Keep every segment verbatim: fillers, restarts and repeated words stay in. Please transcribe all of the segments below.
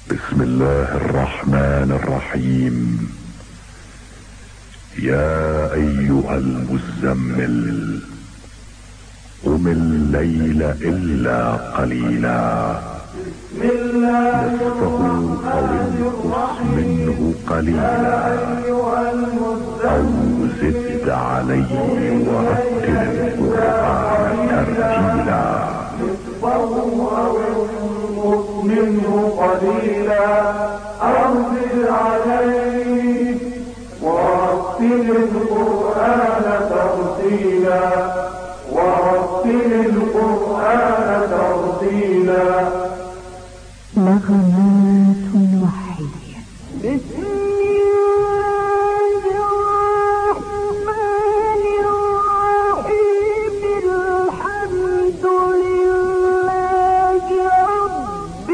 بسم الله الرحمن الرحيم. يا ايها المزمل قم الليل الا قليلا نصفه او انقص منه قليلا او زد عليه ورتل القرآن ترتيلا منه قليلا أرسل عليه ورتل القرآن ترتيلا ورتل القرآن ترتيلا. نغمات وحية. بسم الله الرحمن الرحيم. الحمد لله رب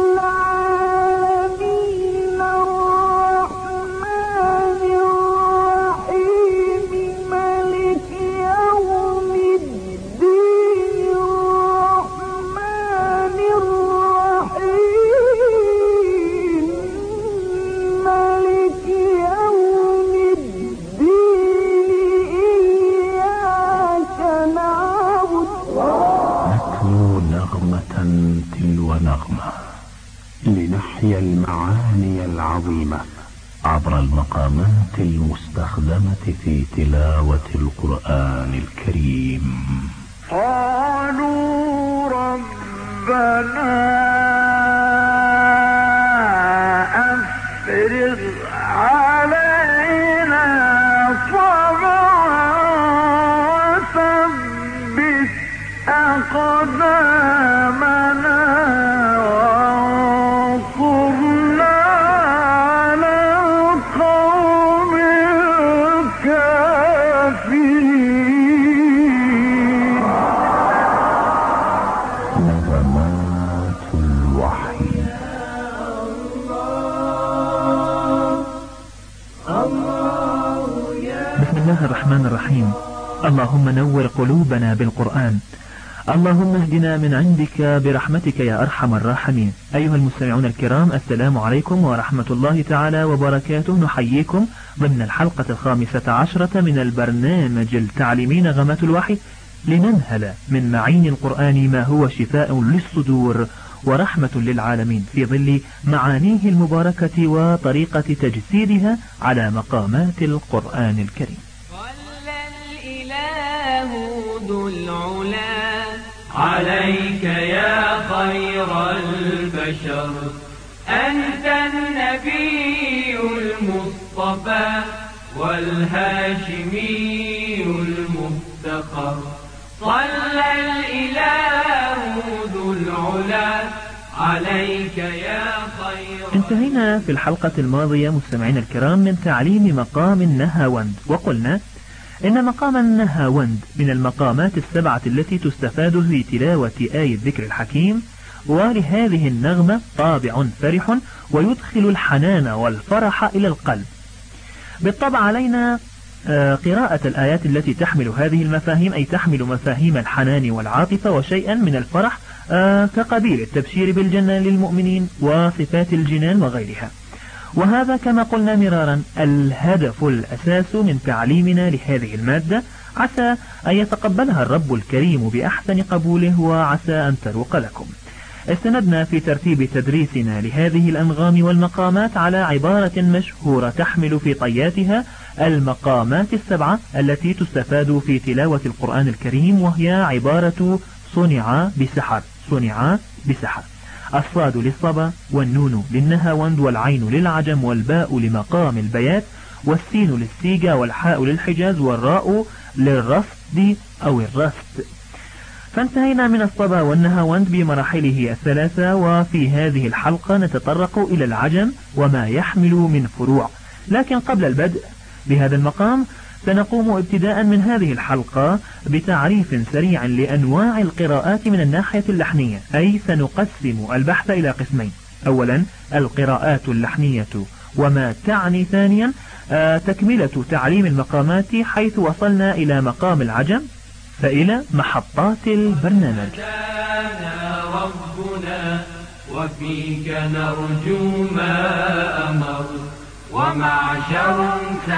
العالمين الرحمن الرحيم مالك يوم الدين الرحمن الرحيم مالك يوم الدين إياك نعبد. نتلو نغمة تلو نغمة لنحيا المعاني العظيمة عبر المقامات المستخدمة في تلاوة القرآن الكريم. قالوا ربنا أفرغ علينا صبرا وثبت أقدامنا وانصرنا على القوم الكافرين. نغمات الوحي. بسم الله الرحمن الرحيم. اللهم نور قلوبنا بالقرآن. اللهم اهدنا من عندك برحمتك يا أرحم الراحمين. أيها المستمعون الكرام، السلام عليكم ورحمة الله تعالى وبركاته. نحييكم ضمن الحلقة الخامسة عشرة من البرنامج التعليمي نغمات الوحي، لننهل من معين القرآن ما هو شفاء للصدور ورحمة للعالمين في ظل معانيه المباركة وطريقة تجسيدها على مقامات القرآن الكريم. صلى الإله ذو العلا عليك يا خير البشر، أنت النبي المصطفى والهاشمي المفتخر. صلى الإله ذو العلا عليك يا خير. انتهينا في الحلقة الماضية مستمعينا الكرام من تعليم مقام النهاوند، وقلنا إن مقام النهاوند من المقامات السبعة التي تستفاد في تلاوة آية ذكر الحكيم، ولهذه النغمة طابع فرح ويدخل الحنان والفرح إلى القلب. بالطبع علينا قراءة الآيات التي تحمل هذه المفاهيم، أي تحمل مفاهيم الحنان والعاطفة وشيئا من الفرح كقبيل التبشير بالجنة للمؤمنين وصفات الجنان وغيرها. وهذا كما قلنا مرارا الهدف الأساس من تعليمنا لهذه المادة، عسى أن يتقبلها الرب الكريم بأحسن قبوله وعسى أن تروق لكم. استندنا في ترتيب تدريسنا لهذه الأنغام والمقامات على عبارة مشهورة تحمل في طياتها المقامات السبعة التي تستفاد في تلاوة القرآن الكريم، وهي عبارة صنع بسحر. صنع بسحر. الصاد للصبا، والنون للنهاوند، والعين للعجم، والباء لمقام البيات، والسين للسيجا، والحاء للحجاز، والراء للرصد أو الرصد. فانتهينا من الصبا والنهاوند بمراحله الثلاثة، وفي هذه الحلقة نتطرق إلى العجم وما يحمل من فروع. لكن قبل البدء بهذا المقام سنقوم ابتداء من هذه الحلقة بتعريف سريع لأنواع القراءات من الناحية اللحنية، أي سنقسم البحث إلى قسمين: أولا القراءات اللحنية وما تعني، ثانيا تكملة تعليم المقامات حيث وصلنا إلى مقام العجم، فإلى محطات البرنامج. ربنا وفيك نرجو ما أمر ومعشر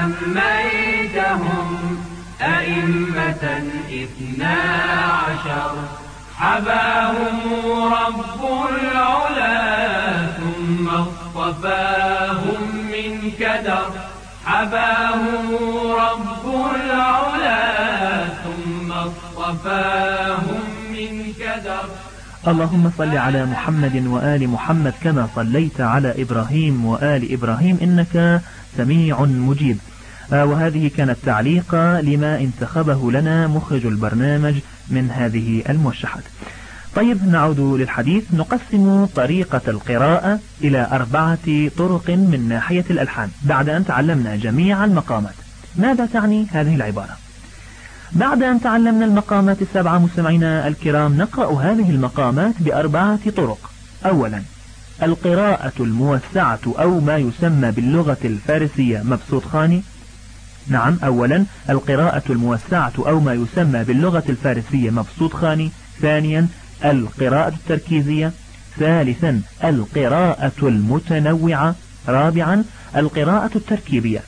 سميتهم أئمة اثنا عشر حباهم رب العلا ثم اصطفاهم من كدر حباهم رب العلا ثم اصطفاهم من كدر. اللهم صل على محمد وآل محمد كما صليت على إبراهيم وآل إبراهيم إنك سميع مجيب. آه وهذه كانت تعليقا لما انتخبه لنا مخرج البرنامج من هذه الموشحات. طيب نعود للحديث. نقسم طريقة القراءة إلى أربعة طرق من ناحية الألحان بعد أن تعلمنا جميع المقامات. ماذا تعني هذه العبارة؟ بعد أن تعلمنا المقامات السبعة مستمعينا الكرام نقرأ هذه المقامات بأربعة طرق. أولا القراءة الموسعة أو ما يسمى باللغة الفارسية مبسوط خاني. نعم أولا القراءة الموسعة أو ما يسمى باللغة الفارسية مبسوط خاني. ثانيا القراءة التركيزية. ثالثا القراءة المتنوعة. رابعا القراءة التركيبية.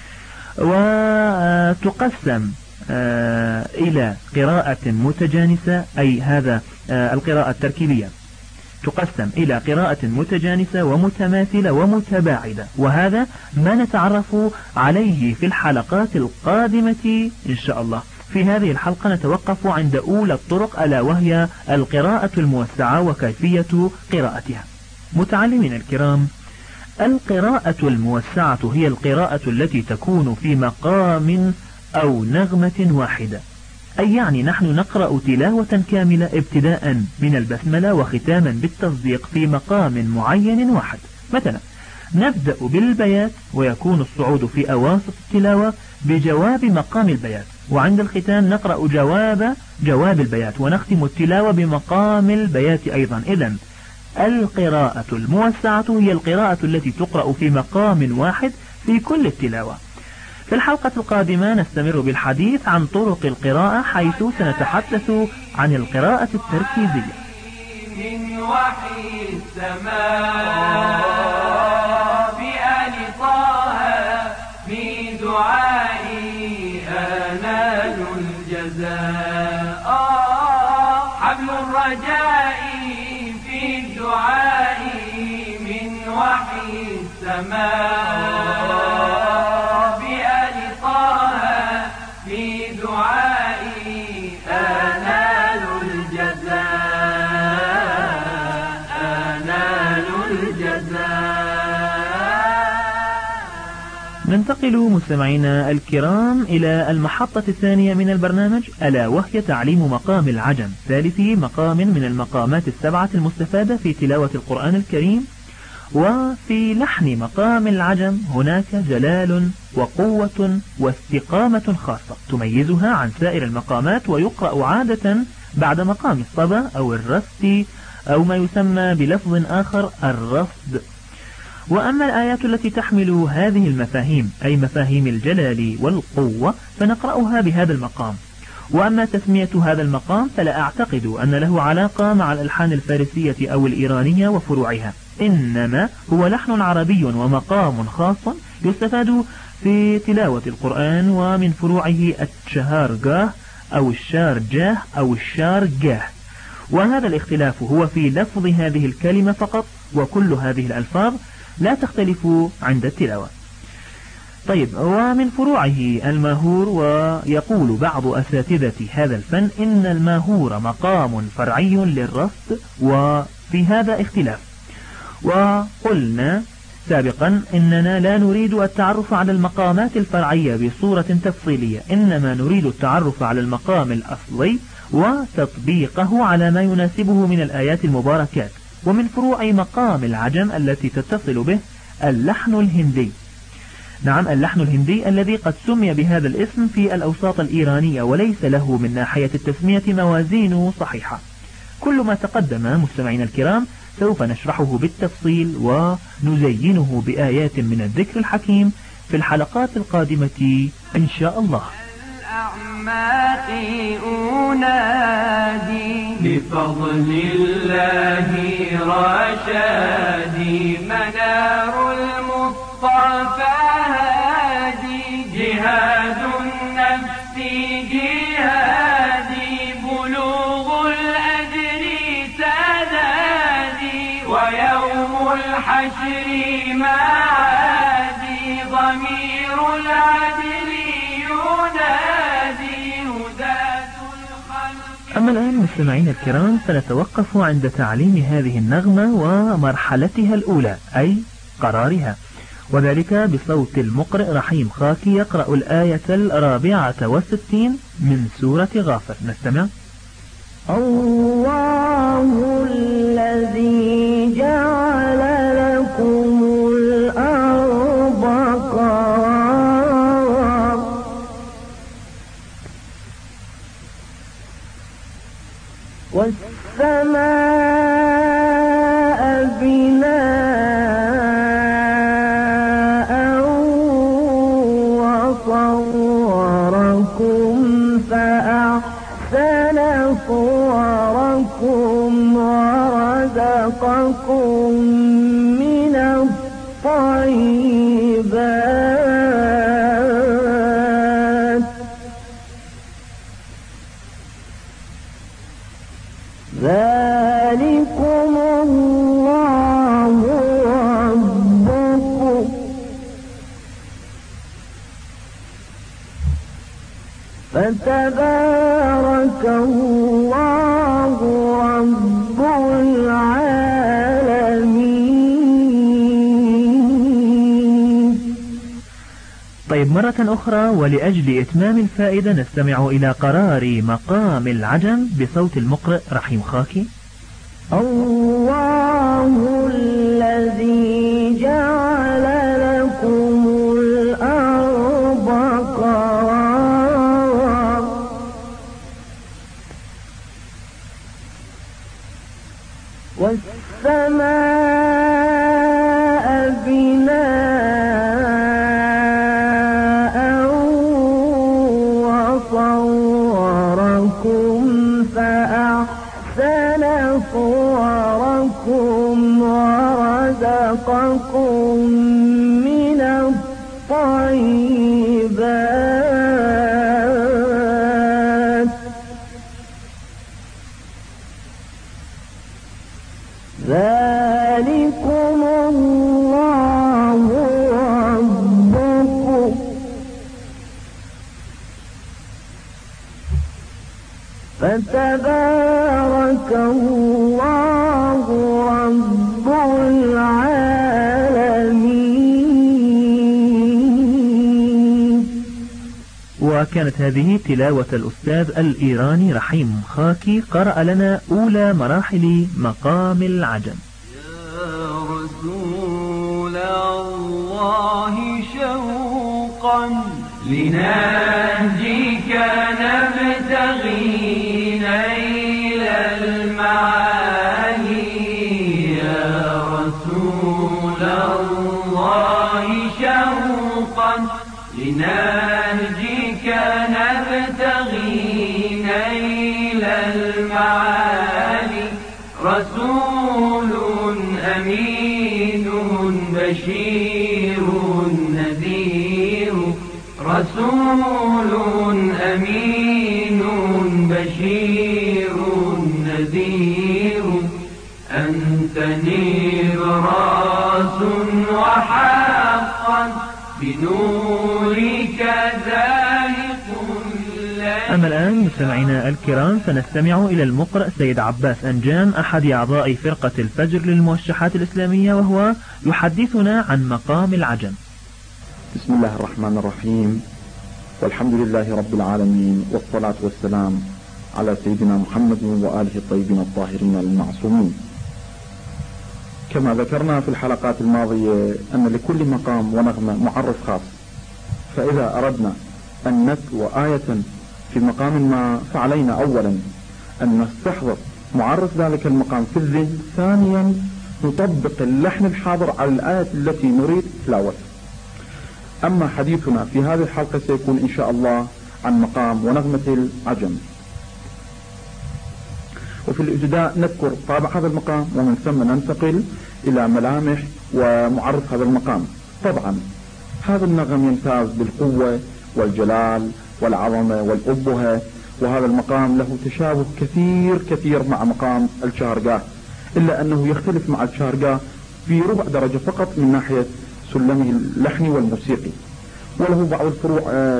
وتقسم إلى قراءة متجانسة أي هذا القراءة التركيبية تقسم إلى قراءة متجانسة ومتماثلة ومتباعدة، وهذا ما نتعرف عليه في الحلقات القادمة إن شاء الله. في هذه الحلقة نتوقف عند أولى الطرق ألا وهي القراءة الموسعة وكيفية قراءتها. متعلمين الكرام، القراءة الموسعة هي القراءة التي تكون في مقام أو نغمة واحدة، أي يعني نحن نقرأ تلاوة كاملة ابتداء من البسملة وختاما بالتصديق في مقام معين واحد. مثلا نبدأ بالبيات ويكون الصعود في أواسط التلاوة بجواب مقام البيات، وعند الختام نقرأ جواب جواب البيات ونختم التلاوة بمقام البيات أيضا. إذن القراءة الموسعة هي القراءة التي تقرأ في مقام واحد في كل التلاوة. في الحلقة القادمة نستمر بالحديث عن طرق القراءة، حيث سنتحدث عن القراءة التركيزية. من وحي السماء بآل طه في دعائي آنال الجزاء حبل الرجاء في الدعاء من وحي السماء ننتقل مستمعينا الكرام إلى المحطة الثانية من البرنامج ألا وهي تعليم مقام العجم، ثالث مقام من المقامات السبعة المستفادة في تلاوة القرآن الكريم. وفي لحن مقام العجم هناك جلال وقوة واستقامة خاصة تميزها عن سائر المقامات، ويقرأ عادة بعد مقام الصبا أو الرست أو ما يسمى بلفظ آخر الرصد. وأما الآيات التي تحمل هذه المفاهيم أي مفاهيم الجلال والقوة فنقرأها بهذا المقام. وأما تسمية هذا المقام فلا أعتقد أن له علاقة مع الألحان الفارسية أو الإيرانية وفروعها، إنما هو لحن عربي ومقام خاص يستفاد في تلاوة القرآن، ومن فروعه الشهارجاه أو الشارجاه أو الشارجاه. وهذا الاختلاف هو في لفظ هذه الكلمة فقط، وكل هذه الألفاظ لا تختلف عند التلاوة. طيب، ومن فروعه الماهور، ويقول بعض أساتذة هذا الفن إن الماهور مقام فرعي للرصد، وفي هذا اختلاف. وقلنا سابقا إننا لا نريد التعرف على المقامات الفرعية بصورة تفصيلية، إنما نريد التعرف على المقام الأصلي وتطبيقه على ما يناسبه من الآيات المباركات. ومن فروع مقام العجم التي تتصل به اللحن الهندي. نعم، اللحن الهندي الذي قد سمي بهذا الاسم في الأوساط الإيرانية، وليس له من ناحية التسمية موازين صحيحة. كل ما تقدم مستمعين الكرام سوف نشرحه بالتفصيل ونزينه بآيات من الذكر الحكيم في الحلقات القادمة إن شاء الله. أعماقي أنادي بفضل الله رشادي منار المصطفى هادي جهاد النفس جهادي بلوغ الأجر سدادي ويوم الحشر معادي ضمير العدل ينادي هداة الخلق. أما الآن مستمعين الكرام سنتوقف عند تعليم هذه النغمة ومرحلتها الأولى أي قرارها، وذلك بصوت المقرئ رحيم خاكي يقرأ الآية الرابعة والستين من سورة غافر. نستمع. الله الذي جعل لكم الأرض قرارا والسماء بناء وصوركم فأحسن صوركم ورزقكم من الطيبات ذلكم الله ربكم فتبارك الله رب العالمين. طيب مرة أخرى ولأجل إتمام الفائدة نستمع إلى قرار مقام العجم بصوت المقرئ رحيم خاكي. الله الذي جعل لكم الأرض قرارا والسماء بناء وصوركم فأحسن صوركم ورزقكم من الطيبات ذلكم الله ربكم فتبارك الله رب العالمين. وكانت هذه تلاوة الأستاذ الإيراني رحيم خاكي قرأ لنا أولى مراحل مقام العجم. يا رسول الله شوقا لنهجك نبتغي نيل المعالي يا رسول الله شوقا لنهجك نبتغي نيل المعالي رسول أمين بشير نذير رسول أمين بشير نذير أنت نبراس وحقا بنورك زاهق. أما الآن مستمعينا الكرام سنستمع إلى المقرئ سيد عباس أنجام أحد أعضاء فرقة الفجر للموشحات الإسلامية وهو يحدثنا عن مقام العجم. بسم الله الرحمن الرحيم والحمد لله رب العالمين والصلاة والسلام على سيدنا محمد وآله الطيبين الطاهرين المعصومين. كما ذكرنا في الحلقات الماضية أن لكل مقام ونغمة معرف خاص، فإذا أردنا أن نتلو آية في مقام ما فعلينا أولا أن نستحضر معرف ذلك المقام في الذهن، ثانيا نطبق اللحن الحاضر على الآية التي نريد تلاوتها. أما حديثنا في هذه الحلقة سيكون إن شاء الله عن مقام ونغمة العجم. وفي الابتداء نذكر طابع هذا المقام، ومن ثم ننتقل إلى ملامح ومعرف هذا المقام. طبعا هذا النغم يمتاز بالقوة والجلال والعظمة والأبهة، وهذا المقام له تشابه كثير كثير مع مقام الشارقة، إلا أنه يختلف مع الشارقة في ربع درجة فقط من ناحية سلمه اللحني والموسيقي، وله بعض الفروع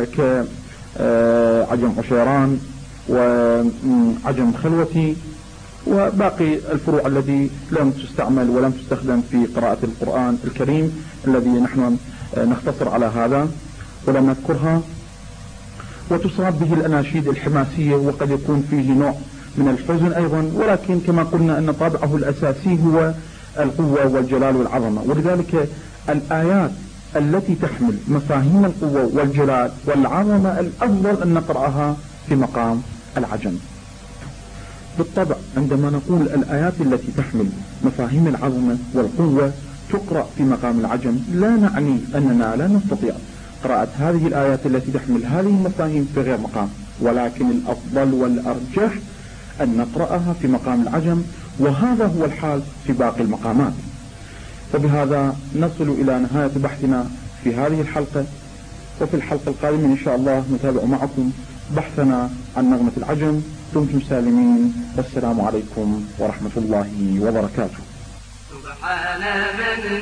كعجم عشيران وعجم خلوتي وباقي الفروع التي لم تستعمل ولم تستخدم في قراءة القرآن الكريم الذي نحن نختصر على هذا ولم نذكرها. وتصاب به الأناشيد الحماسية، وقد يكون فيه نوع من الحزن أيضا، ولكن كما قلنا أن طابعه الأساسي هو القوة والجلال والعظمة، ولذلك الآيات التي تحمل مفاهيم القوة والجلال والعظمة الأفضل أن نقرأها في مقام العجم. بالطبع عندما نقول الآيات التي تحمل مفاهيم العظمة والقوة تقرأ في مقام العجم، لا نعني أننا لا نستطيع قراءة هذه الآيات التي تحمل هذه المفاهيم في غير مقام، ولكن الأفضل والأرجح أن نقرأها في مقام العجم، وهذا هو الحال في باقي المقامات. وبهذا نصل إلى نهاية بحثنا في هذه الحلقة، وفي الحلقة القادمة إن شاء الله نتابع معكم بحثنا عن نغمة العجم. دمتم سالمين، والسلام عليكم ورحمة الله وبركاته. سبحان من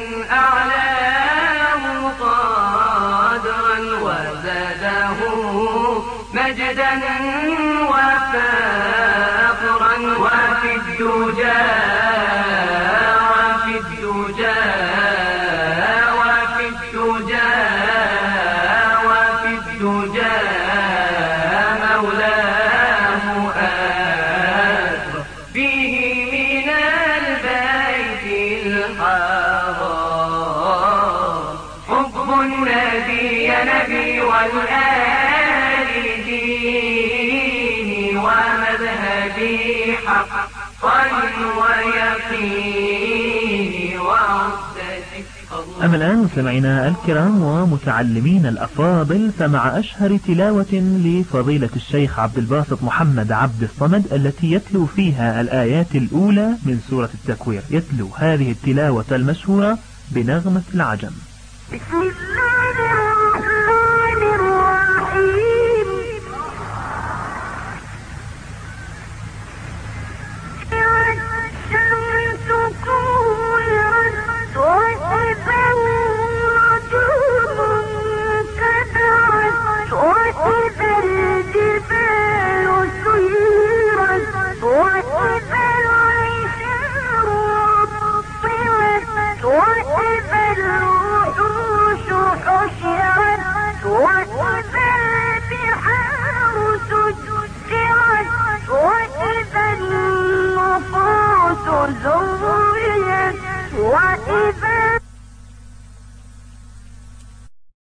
أعلاه قادرا وزاده مجدا وفاقرا، وفي الدجى وفي الدجى وفي الدجى وفي الدجى مولاه أسرى فيه من البيت الحرام، حب النبي نبي والآل ديني ومذهبي حقا ويقيني وعزتي. أما الآن مستمعينا الكرام ومتعلمين الأفاضل، فمع أشهر تلاوة لفضيلة الشيخ عبد الباسط محمد عبد الصمد التي يتلو فيها الآيات الأولى من سورة التكوير، يتلو هذه التلاوة المشهورة بنغمة العجم. بسم الله الرحمن الرحيم. الشمس كورت وإذا النجوم انكدرت وإذا الجبال سيرت وإذا العشار عطلت وإذا الوحوش حشرت وإذا البحار سجرت وإذا النفوس زوجت وإذا